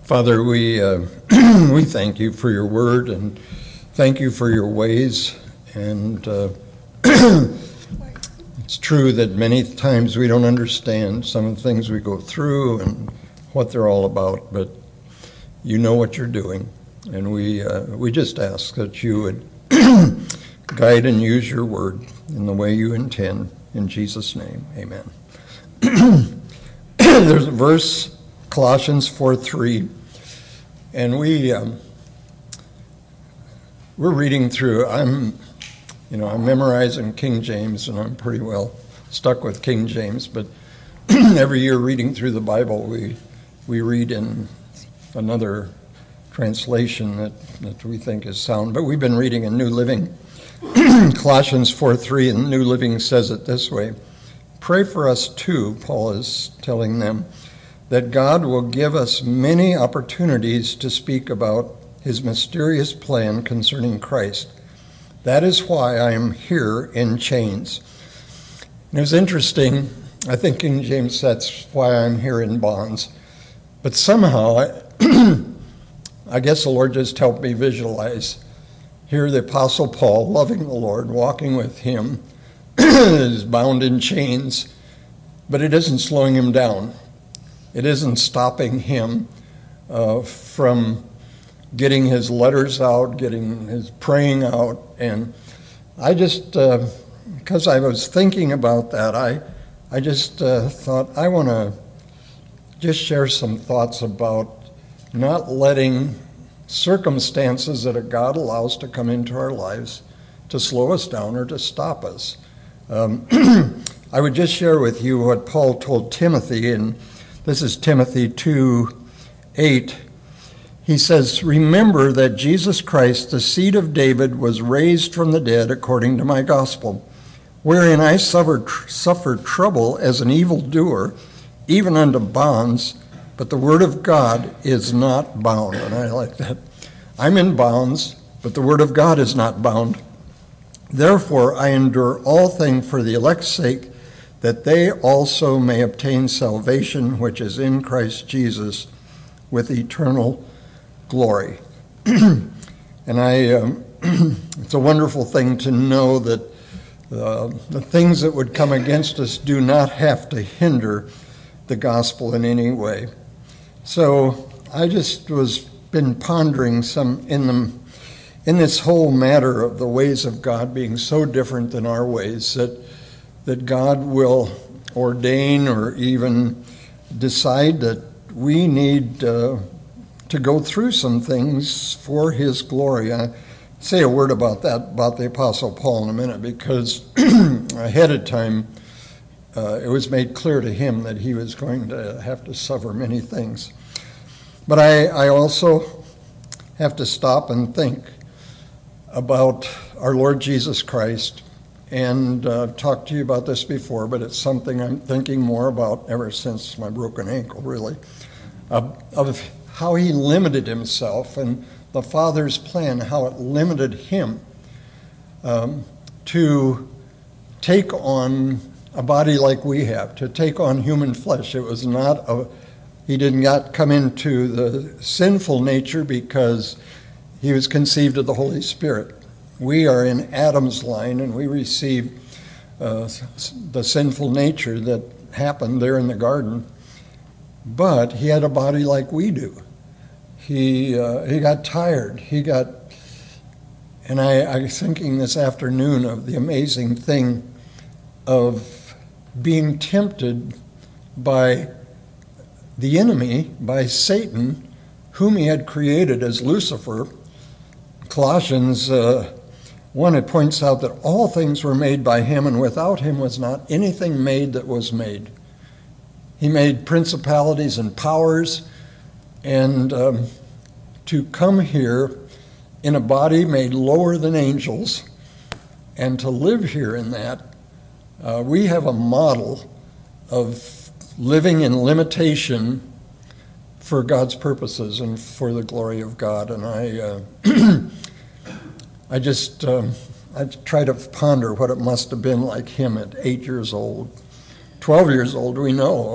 Father, we we thank you for your word and thank you for your ways. And it's true that many times we don't understand some of the things we go through and what they're all about, but you know what you're doing. And we just ask that you would guide and use your word in the way you intend. In Jesus' name, amen. There's a verse, Colossians 4:3, and we're reading through. I'm memorizing King James, and I'm pretty well stuck with King James. But every year, reading through the Bible, we read in another translation that we think is sound. But we've been reading in New Living. Colossians 4:3 in New Living says it this way: "Pray for us too," Paul is telling them, "that God will give us many opportunities to speak about his mysterious plan concerning Christ. That is why I am here in chains." And it was interesting. I think King James says, "That's why I'm here in bonds." But somehow, I guess the Lord just helped me visualize. Here the Apostle Paul, loving the Lord, walking with him, is bound in chains, but it isn't slowing him down. It isn't stopping him from getting his letters out, getting his praying out. And I just, because I was thinking about that, I just thought I want to just share some thoughts about not letting circumstances that God allows to come into our lives to slow us down or to stop us. I would just share with you what Paul told Timothy, and this is Timothy 2:8. He says, "Remember that Jesus Christ, the seed of David, was raised from the dead according to my gospel, wherein I suffered trouble as an evildoer, even unto bonds, but the word of God is not bound." And I like that. I'm in bonds, but the word of God is not bound. "Therefore I endure all things for the elect's sake, that they also may obtain salvation which is in Christ Jesus with eternal glory." And it's a wonderful thing to know that the things that would come against us do not have to hinder the gospel in any way. So I just been pondering some in this whole matter of the ways of God being so different than our ways, that God will ordain or even decide that we need to go through some things for his glory. I say a word about that, about the Apostle Paul in a minute, because ahead of time it was made clear to him that he was going to have to suffer many things. But I also have to stop and think about our Lord Jesus Christ, and talked to you about this before, but it's something I'm thinking more about ever since my broken ankle, really, of how he limited himself and the Father's plan, how it limited him to take on a body like we have, to take on human flesh. It was not he did not come into the sinful nature because he was conceived of the Holy Spirit. We are in Adam's line, and we receive the sinful nature that happened there in the garden. But he had a body like we do. He got tired. And I was thinking this afternoon of the amazing thing of being tempted by the enemy, by Satan, whom he had created as Lucifer. Colossians 1, it points out that all things were made by him, and without him was not anything made that was made. He made principalities and powers, and to come here in a body made lower than angels, and to live here in that, we have a model of living in limitation for God's purposes and for the glory of God. And I try to ponder what it must have been like him at 8 years old. 12 years old, we know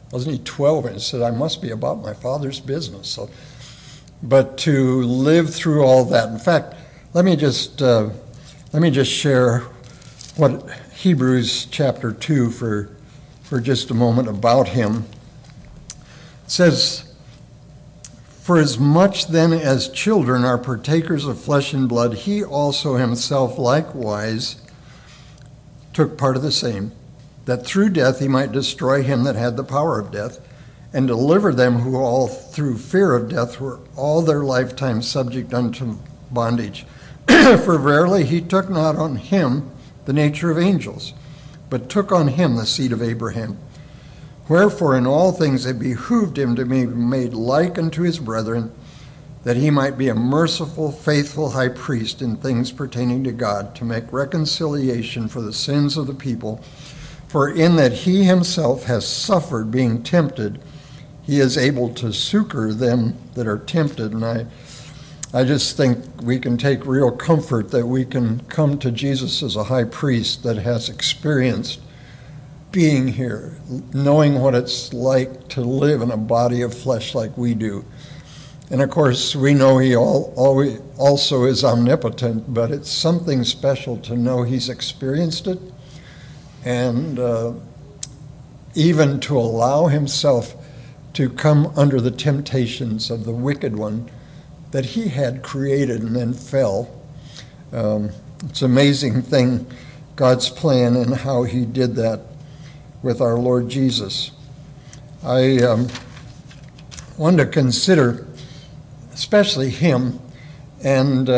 wasn't he 12? And he said, I must be about my Father's business. So, but to live through all that. In fact, let me just share what Hebrews chapter 2 for just a moment about him. It says, for as much then as children are partakers of flesh and blood, he also himself likewise took part of the same, that through death he might destroy him that had the power of death, and deliver them who all through fear of death were all their lifetime subject unto bondage. For verily he took not on him the nature of angels, but took on him the seed of Abraham. Wherefore in all things it behooved him to be made like unto his brethren, that he might be a merciful, faithful high priest in things pertaining to God, to make reconciliation for the sins of the people. For in that he himself has suffered being tempted, he is able to succor them that are tempted. And I just think we can take real comfort that we can come to Jesus as a high priest that has experienced being here, knowing what it's like to live in a body of flesh like we do. And of course, we know he also is omnipotent, but it's something special to know he's experienced it, and even to allow himself to come under the temptations of the wicked one that he had created and then fell. It's an amazing thing, God's plan and how he did that with our Lord Jesus. I want to consider especially him, and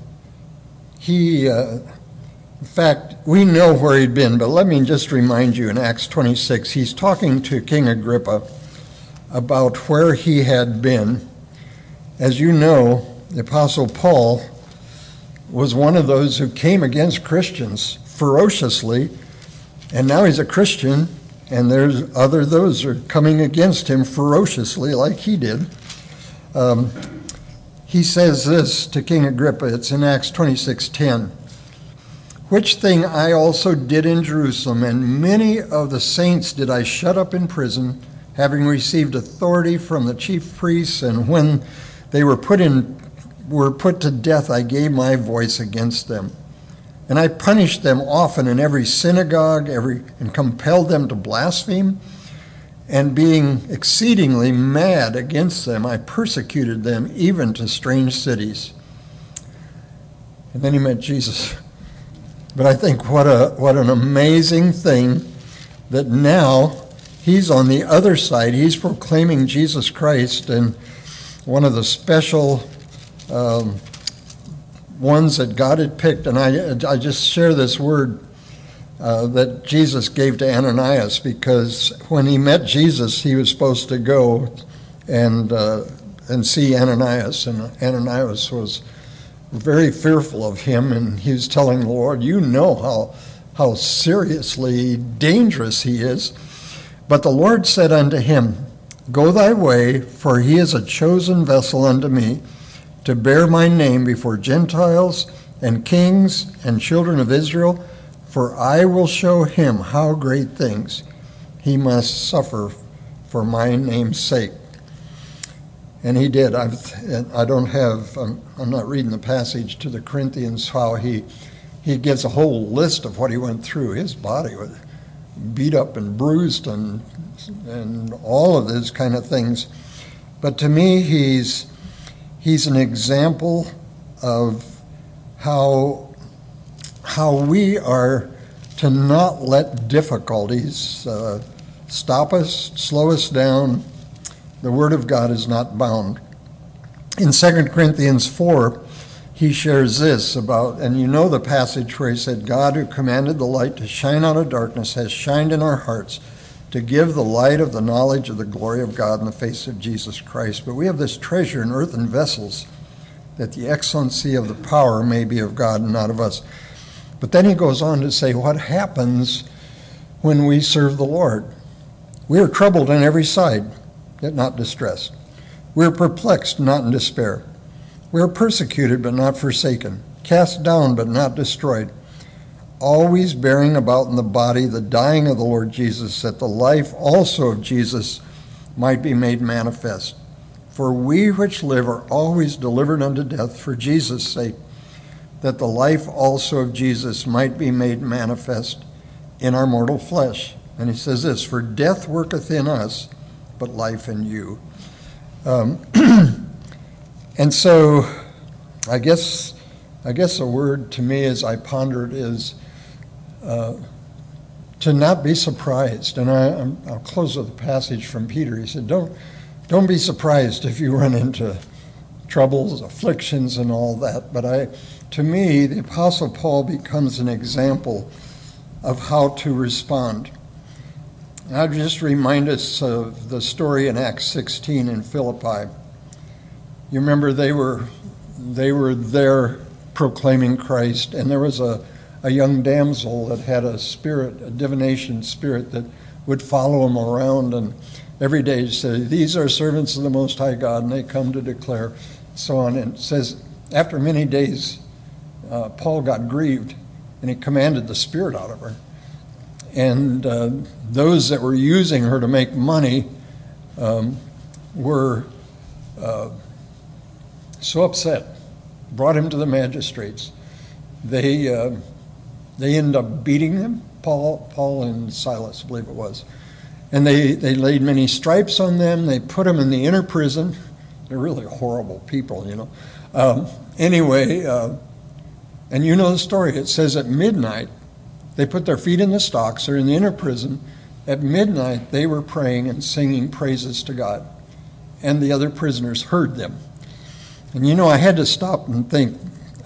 in fact, we know where he'd been, but let me just remind you in Acts 26, he's talking to King Agrippa about where he had been. As you know, the Apostle Paul was one of those who came against Christians ferociously, and now he's a Christian, and there's those who are coming against him ferociously like he did. He says this to King Agrippa, it's in Acts 26:10. Which thing I also did in Jerusalem, and many of the saints did I shut up in prison, having received authority from the chief priests, and when they were put to death, I gave my voice against them. And I punished them often in every synagogue, and compelled them to blaspheme. And being exceedingly mad against them, I persecuted them even to strange cities. And then he met Jesus. But I think what an amazing thing that now he's on the other side. He's proclaiming Jesus Christ, and one of the special ones that God had picked. And I just share this word that Jesus gave to Ananias, because when he met Jesus, he was supposed to go and see Ananias, and Ananias was very fearful of him, and he was telling the Lord, you know how seriously dangerous he is. But the Lord said unto him, go thy way, for he is a chosen vessel unto me, to bear my name before Gentiles and kings and children of Israel, for I will show him how great things he must suffer for my name's sake. And he did. I'm not reading the passage to the Corinthians, how he gives a whole list of what he went through. His body was beat up and bruised and all of those kind of things. But to me, he's an example of how we are to not let difficulties stop us, slow us down. The Word of God is not bound. In 2 Corinthians 4, he shares this about, and you know the passage where he said, God who commanded the light to shine out of darkness has shined in our hearts to give the light of the knowledge of the glory of God in the face of Jesus Christ. But we have this treasure in earthen vessels, that the excellency of the power may be of God and not of us. But then he goes on to say what happens when we serve the Lord. We are troubled on every side, yet not distressed. We are perplexed, not in despair. We are persecuted, but not forsaken, cast down, but not destroyed, always bearing about in the body the dying of the Lord Jesus, that the life also of Jesus might be made manifest. For we which live are always delivered unto death for Jesus' sake, that the life also of Jesus might be made manifest in our mortal flesh. And he says this, for death worketh in us, but life in you. And so I guess a word to me as I pondered is to not be surprised. And I'll close with a passage from Peter. He said, don't be surprised if you run into troubles, afflictions, and all that. But to me, the Apostle Paul becomes an example of how to respond. I'll just remind us of the story in Acts 16 in Philippi. You remember they were there proclaiming Christ, and there was a young damsel that had a divination spirit that would follow him around, and every day say, these are servants of the Most High God, and they come to declare, so on. And it says, after many days, Paul got grieved, and he commanded the spirit out of her. And those that were using her to make money were so upset, brought him to the magistrates. They ended up beating them, Paul and Silas, I believe it was. And they laid many stripes on them. They put them in the inner prison. They're really horrible people, you know. Anyway, and you know the story. It says at midnight, they put their feet in the stocks. They're in the inner prison. At midnight, they were praying and singing praises to God. And the other prisoners heard them. And you know, I had to stop and think,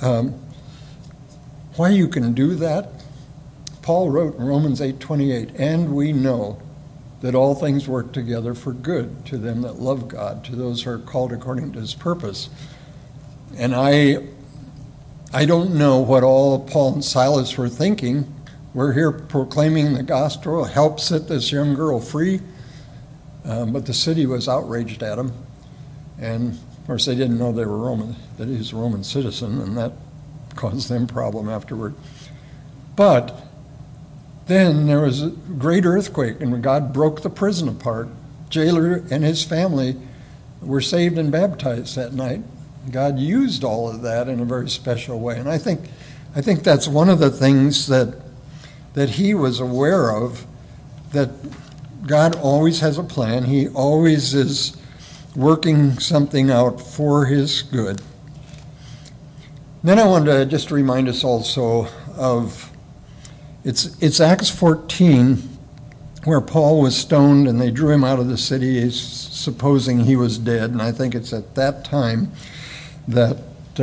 why you can do that? Paul wrote in Romans 8:28, and we know that all things work together for good to them that love God, to those who are called according to his purpose. And I don't know what all Paul and Silas were thinking. We're here proclaiming the gospel, help set this young girl free. But the city was outraged at him. And of course they didn't know they were Roman, that he was a Roman citizen, and that caused them problem afterward. But then there was a great earthquake, and God broke the prison apart. Jailer and his family were saved and baptized that night. God used all of that in a very special way. And I think that's one of the things that he was aware of, that God always has a plan. He always is working something out for his good. Then I wanted to just remind us also of, it's Acts 14, where Paul was stoned and they drew him out of the city supposing he was dead. And I think it's at that time that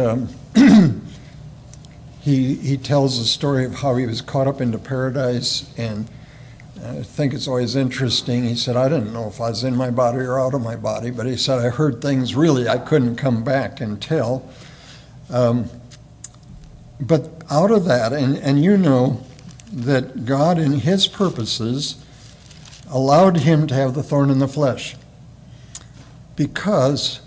he tells the story of how he was caught up into paradise. And I think it's always interesting. He said, I didn't know if I was in my body or out of my body, but he said, I heard things really I couldn't come back and tell. But out of that, and you know that God in his purposes allowed him to have the thorn in the flesh because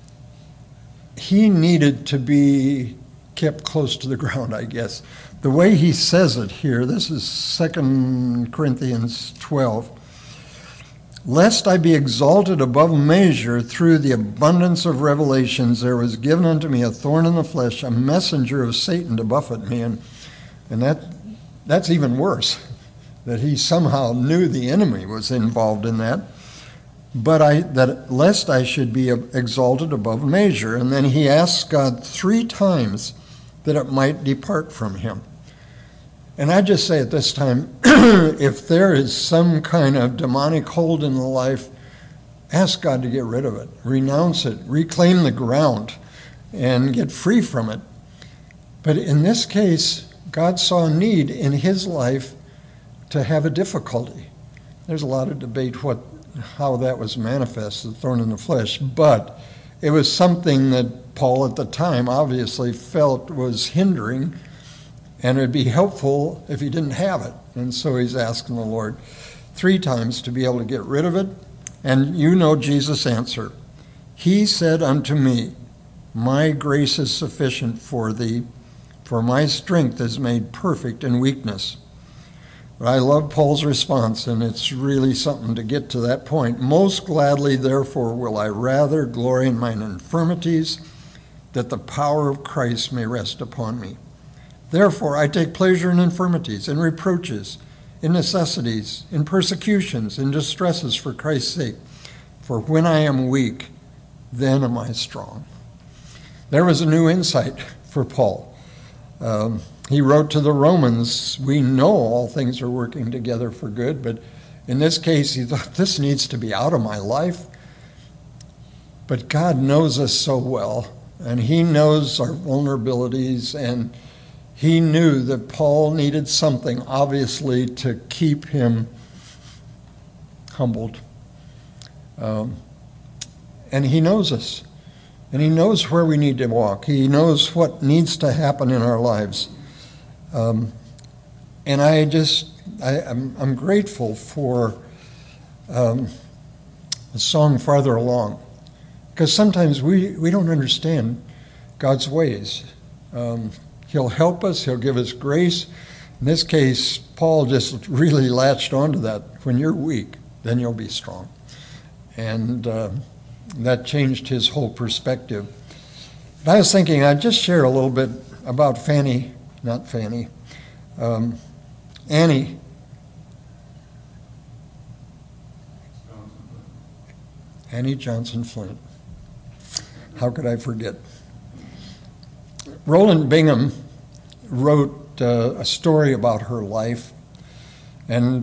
he needed to be kept close to the ground, I guess. The way he says it here, this is 2 Corinthians 12. Lest I be exalted above measure through the abundance of revelations, there was given unto me a thorn in the flesh, a messenger of Satan to buffet me. And that's even worse, that he somehow knew the enemy was involved in that. But that lest I should be exalted above measure. And then he asks God 3 times that it might depart from him. And I just say at this time, if there is some kind of demonic hold in the life, ask God to get rid of it, renounce it, reclaim the ground, and get free from it. But in this case, God saw a need in his life to have a difficulty. There's a lot of debate how that was manifest, the thorn in the flesh, but it was something that Paul at the time obviously felt was hindering, and it would be helpful if he didn't have it. And so he's asking the Lord 3 times to be able to get rid of it. And you know Jesus' answer. He said unto me, my grace is sufficient for thee, for my strength is made perfect in weakness. But I love Paul's response, and it's really something to get to that point. Most gladly, therefore, will I rather glory in mine infirmities, that the power of Christ may rest upon me. Therefore, I take pleasure in infirmities, in reproaches, in necessities, in persecutions, in distresses for Christ's sake. For when I am weak, then am I strong. There was a new insight for Paul. He wrote to the Romans, we know all things are working together for good, but in this case, he thought, this needs to be out of my life. But God knows us so well, and he knows our vulnerabilities, and he knew that Paul needed something, obviously, to keep him humbled. And he knows us, and he knows where we need to walk. He knows what needs to happen in our lives. And I'm grateful for the song Farther Along, because sometimes we don't understand God's ways. He'll help us, he'll give us grace. In this case, Paul just really latched onto that. When you're weak, then you'll be strong. And that changed his whole perspective. But I was thinking I'd just share a little bit about Annie Johnson Flint. How could I forget? Roland Bingham wrote a story about her life, and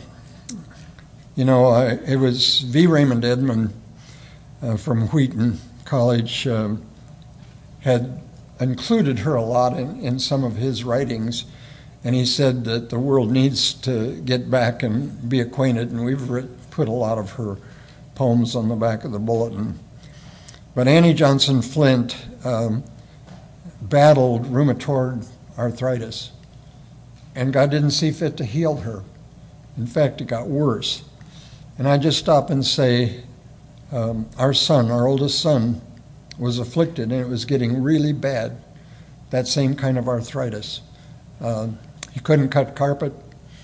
it was V. Raymond Edmond from Wheaton College had included her a lot in some of his writings, and he said that the world needs to get back and be acquainted, and we've put a lot of her poems on the back of the bulletin. But Annie Johnson Flint battled rheumatoid arthritis, and God didn't see fit to heal her. In fact, it got worse. And I just stop and say, our oldest son, was afflicted, and it was getting really bad, that same kind of arthritis. He couldn't cut carpet.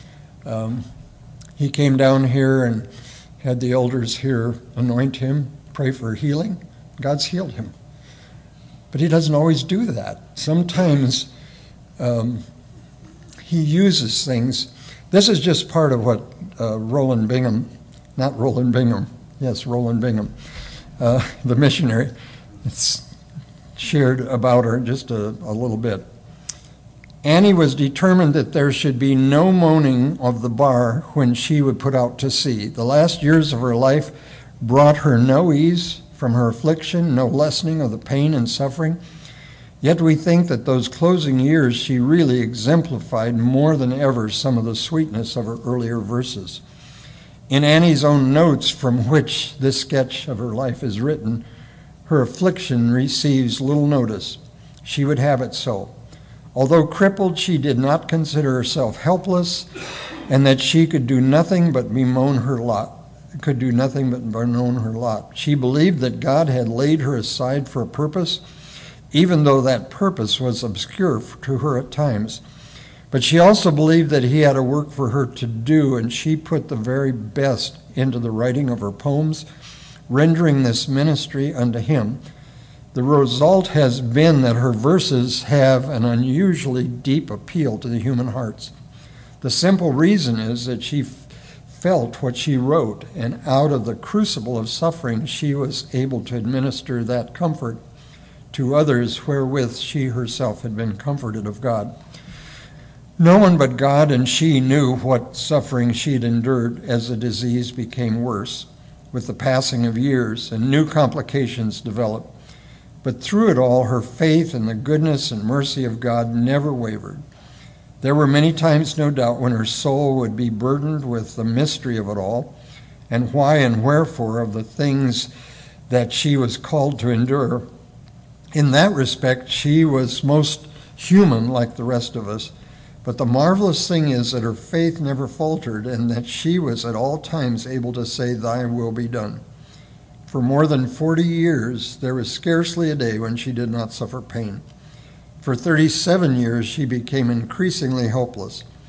He came down here and had the elders here anoint him, pray for healing. God's healed him. But he doesn't always do that. Sometimes he uses things. This is just part of what Roland Bingham, the missionary, it's shared about her just a little bit. Annie was determined that there should be no moaning of the bar when she would put out to sea. The last years of her life brought her no ease from her affliction, no lessening of the pain and suffering. Yet we think that those closing years she really exemplified more than ever some of the sweetness of her earlier verses. In Annie's own notes, from which this sketch of her life is written, her affliction receives little notice. She would have it so. Although crippled, she did not consider herself helpless, and that she could do nothing but bemoan her lot. She believed that God had laid her aside for a purpose, even though that purpose was obscure to her at times. But she also believed that he had a work for her to do, and she put the very best into the writing of her poems, rendering this ministry unto him. The result has been that her verses have an unusually deep appeal to the human hearts. The simple reason is that she felt what she wrote, and out of the crucible of suffering she was able to administer that comfort to others wherewith she herself had been comforted of God. No one but God and she knew what suffering she had endured as the disease became worse with the passing of years and new complications developed. But through it all, her faith in the goodness and mercy of God never wavered. There were many times, no doubt, when her soul would be burdened with the mystery of it all and why and wherefore of the things that she was called to endure. In that respect, she was most human like the rest of us. But the marvelous thing is that her faith never faltered and that she was at all times able to say, "Thy will be done." For more than 40 years, there was scarcely a day when she did not suffer pain. For 37 years, she became increasingly helpless.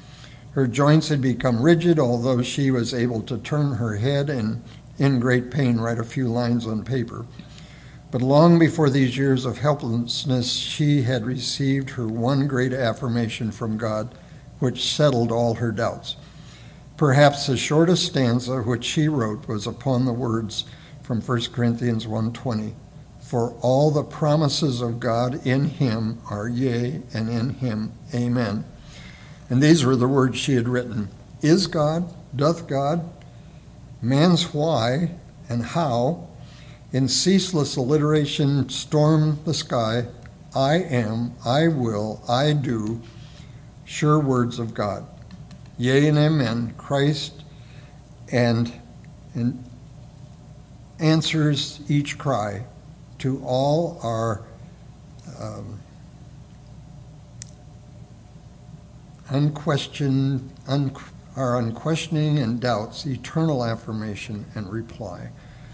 Her joints had become rigid, although she was able to turn her head and, in great pain, write a few lines on paper. But long before these years of helplessness, she had received her one great affirmation from God, which settled all her doubts. Perhaps the shortest stanza which she wrote was upon the words from 1 Corinthians 1:20. For all the promises of God in him are yea, and in him amen. And these were the words she had written. Is God, doth God, man's why and how, in ceaseless alliteration storm the sky, I am, I will, I do, sure words of God. Yea and amen, Christ, and answers each cry to all our unquestioning and doubts, eternal affirmation and reply.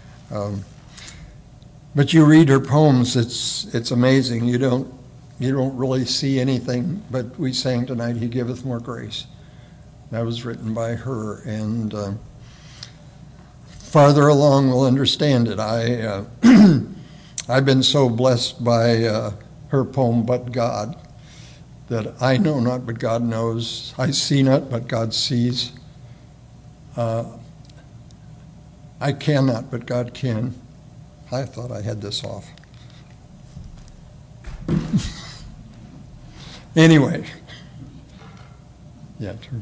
But you read her poems, it's amazing. You don't really see anything, but we sang tonight, He giveth more grace. That was written by her, and farther along we'll understand it. I've been so blessed by her poem, But God, that I know not, but God knows. I see not, but God sees. I cannot, but God can. I thought I had this off. Anyway. Yeah, turn.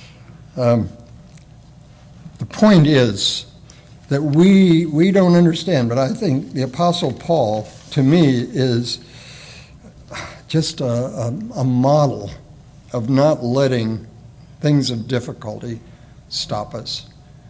The point is that we don't understand, but I think the Apostle Paul, to me, is just a model of not letting things of difficulty stop us.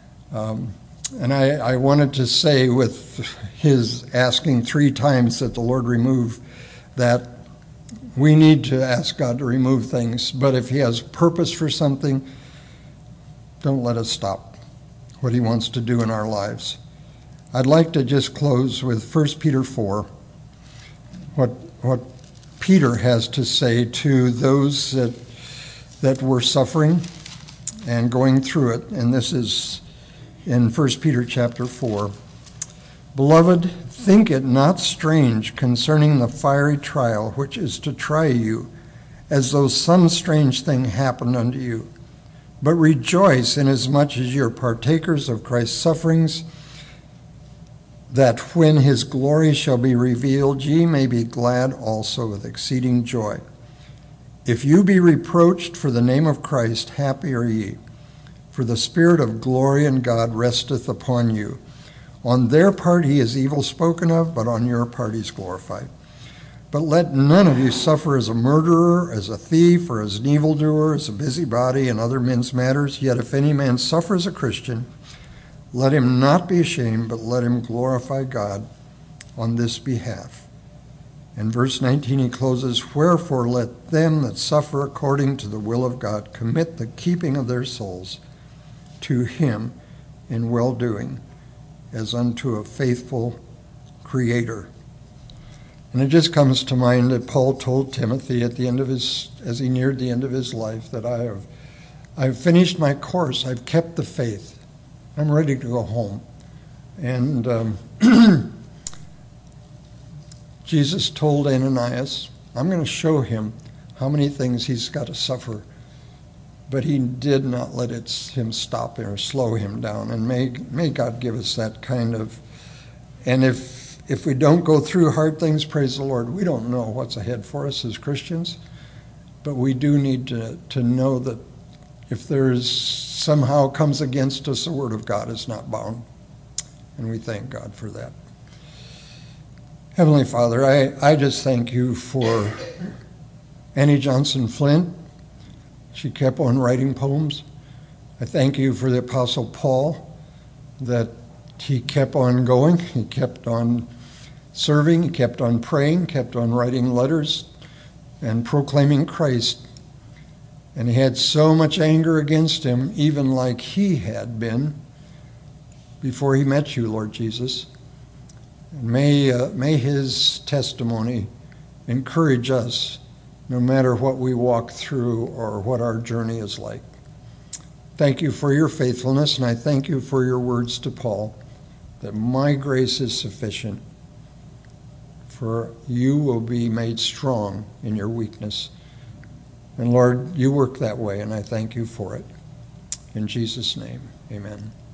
And I wanted to say, with his asking 3 times that the Lord remove, that we need to ask God to remove things, but if he has purpose for something, don't let us stop what he wants to do in our lives. I'd like to just close with 1 Peter 4, what Peter has to say to those that were suffering and going through it, and this is in 1 Peter chapter 4. Beloved, think it not strange concerning the fiery trial which is to try you, as though some strange thing happened unto you. But rejoice inasmuch as ye are partakers of Christ's sufferings, that when his glory shall be revealed, ye may be glad also with exceeding joy. If you be reproached for the name of Christ, happy are ye, for the Spirit of glory and God resteth upon you. On their part he is evil spoken of, but on your part he is glorified. But let none of you suffer as a murderer, as a thief, or as an evildoer, as a busybody in other men's matters. Yet if any man suffer as a Christian, let him not be ashamed, but let him glorify God on this behalf. In verse 19 he closes, Wherefore let them that suffer according to the will of God commit the keeping of their souls to him in well-doing, as unto a faithful Creator. And it just comes to mind that Paul told Timothy at the end of as he neared the end of his life, that I've finished my course, I've kept the faith, I'm ready to go home. And Jesus told Ananias, I'm going to show him how many things he's got to suffer. But he did not let him stop or slow him down. And may God give us that kind of, and if we don't go through hard things, praise the Lord, we don't know what's ahead for us as Christians. But we do need to know that if there's somehow comes against us, the word of God is not bound. And we thank God for that. Heavenly Father, I just thank you for Annie Johnson Flint. She kept on writing poems. I thank you for the Apostle Paul, that he kept on going, he kept on serving, he kept on praying, kept on writing letters and proclaiming Christ. And he had so much anger against him, even like he had been before he met you, Lord Jesus. And may his testimony encourage us, no matter what we walk through or what our journey is like. thank you for your faithfulness, and I thank you for your words to Paul, that my grace is sufficient, for you will be made strong in your weakness. And Lord, you work that way, and I thank you for it. In Jesus' name, amen.